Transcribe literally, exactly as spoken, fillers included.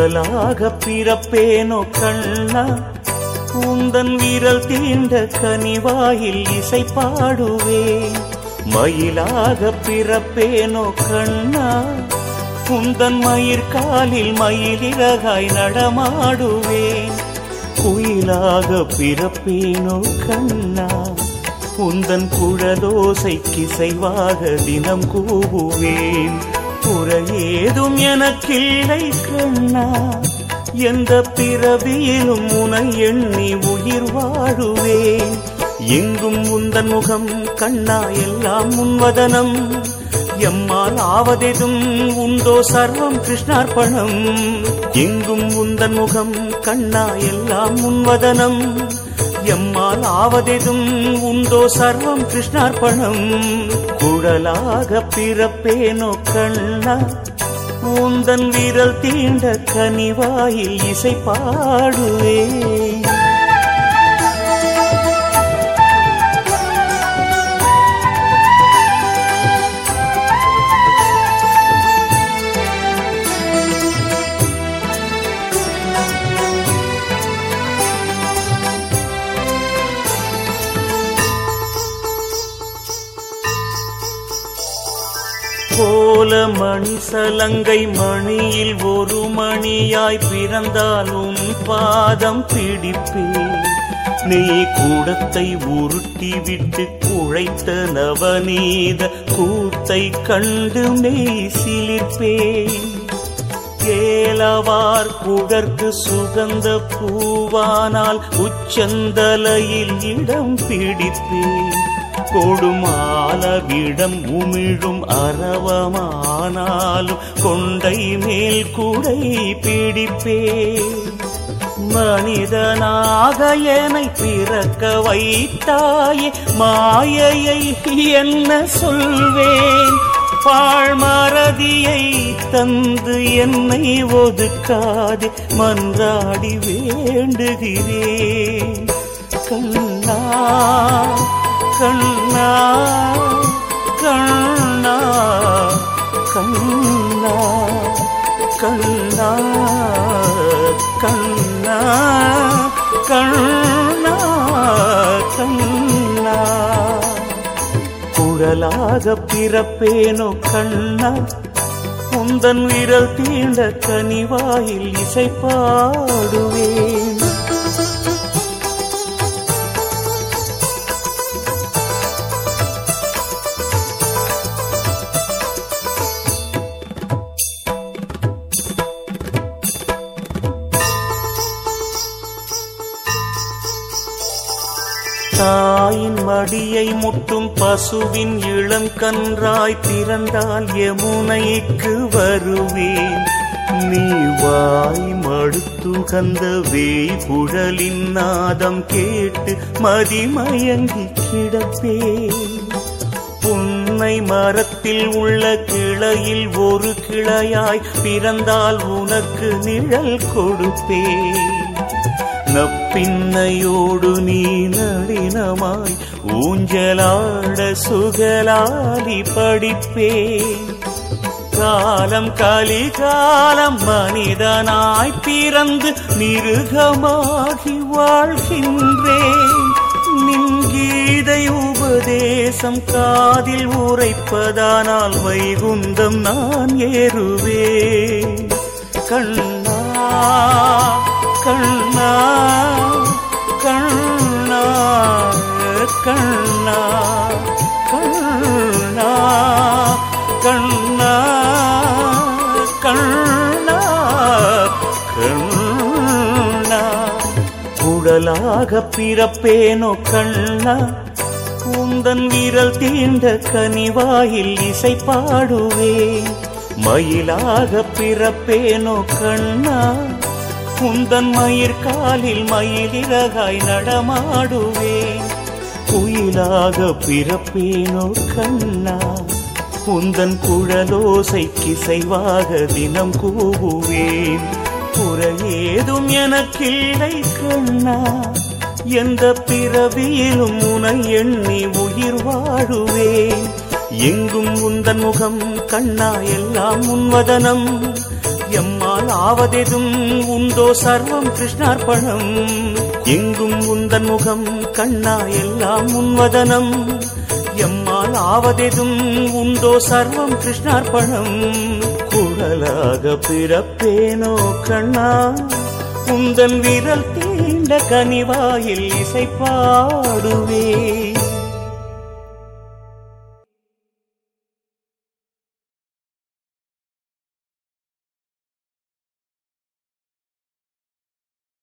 குழலாக பிறப்பேனோ கண்ணா, உந்தன் விரல் தீண்ட கனிவாயில் இசை பாடுவேன். மயிலாக பிறப்பேனோ கண்ணா, உந்தன் மயிர்காலில் மயிலிறகாய் நடமாடுவேன். குயிலாக பிறப்பேனோ கண்ணா, உந்தன் குழலோசை கிசைவாக தினம் கூவுவேன். குறையேதும் எனக்கில்லை கண்ணா, எந்த பிறவியிலும் உனை எண்ணி உயிர் வாழுவேன். எங்கும் உந்தன் முகம் கண்ணா, எல்லாம் முன்வதனம். எம்மால் ஆவதெதும் உண்டோ சர்வம் கிருஷ்ணார்ப்பணம். எங்கும் உந்தன் முகம் கண்ணா, எல்லாம் முன்வதனம். எம்மால் ஆவதெதும் உண்டோ சர்வம் கிருஷ்ணார்ப்பணம். குழலாக பிறப்பேனோ கண்ணா, உந்தன் விரல் தீண்ட கனிவாயில் இசை பாடுவேன். கோல மணி சலங்கை மணியில் ஒரு மணியாய் பிறந்தாலும் பாதம் பிடிப்பேன். நீ கூடத்தை உருட்டி விட்டு குழைத்த நவநீத கூத்தை கண்டு மெய் சிலிர்ப்பேன். கேலவார் குடற்கு சுகந்த பூவானால் உச்சந்தலையில் இடம் பிடிப்பேன். கொடுமாலவிடம் உமிழும் அரவமானாலும் கொண்டை மேல் கூடை பிடிப்பேன். மனிதனாக என்னை பிறக்க வைத்தாயே, மாயையை என்ன சொல்வேன். பாழ்மறதியை தந்து என்னை ஒதுக்காதே, மன்றாடி வேண்டுகிறேன். கண்ணா கண்ணா கண்ணா கண்ணா கண்ணா கண்ணா கண்ணா கண்ணா. குழலாக பிறப்பேனோ கண்ணா, உந்தன் விரல் தீண்ட கனிவாயில் இசை பாடுவேன். தாயின் மடியை முட்டும் பசுவின் இளம் கன்றாய் பிறந்தால் யமுனைக்கு வருவேன். நீ வாய் மடுத்துகந்த வேய் குழலின் நாதம் கேட்டு மதிமயங்கி கிடப்பேன். புன்னை மரத்தில் உள்ள கிளையில் ஒரு கிளையாய் பிறந்தால் உனக்கு நிழல் கொடுப்பேன். நப்பின்னையோடு நீ நளினமாய் ஊஞ்சலாட சுகலாலி படிப்பேன். காலம் கலிகாலம் மனிதனாய் பிறந்து மிருகமாகி வாழ்கின்றேன். நின் கீதை உபதேசம் காதில் உரைப்பதானால் வைகுந்தம் நான் ஏறுவேன். கண்ணா கண்ணா கண்ணா கண்ணா கண்ணா கண்ணா கண்ணா கண்ணா. குழலாக பிறப்பேனோ கண்ணா, உந்தன் விரல் தீண்ட கனிவாயில் இசை பாடுவேன். மயிலாக பிறப்பேனோ கண்ணா, உந்தன் மயிர்காலில் மயிலிறகாய் நடமாடுவேன். குயிலாக பிறப்பேனோ கண்ணா, உந்தன் குழலோசை கிசைவாக தினம் கூவுவேன். குறையேதும் எனக்கில்லை கண்ணா, எந்த பிறவியிலும் உனை எண்ணி உயிர் வாழுவேன். எங்கும் உந்தன் முகம் கண்ணா, எல்லாம் முன்வதனம். எம்மால் எம்மால் ஆவதெதும் உண்டோ சர்வம் கிருஷ்ணார்ப்பணம். எங்கும் உந்தன் முகம் கண்ணா எல்லாம் உன்வதனம். எம்மால் ஆவதெதும் உண்டோ சர்வம் கிருஷ்ணார்ப்பணம். குழலாக பிறப்பேனோ கண்ணா உந்தன் விரல் தீண்ட கனிவாயில் இசை பாடுவே.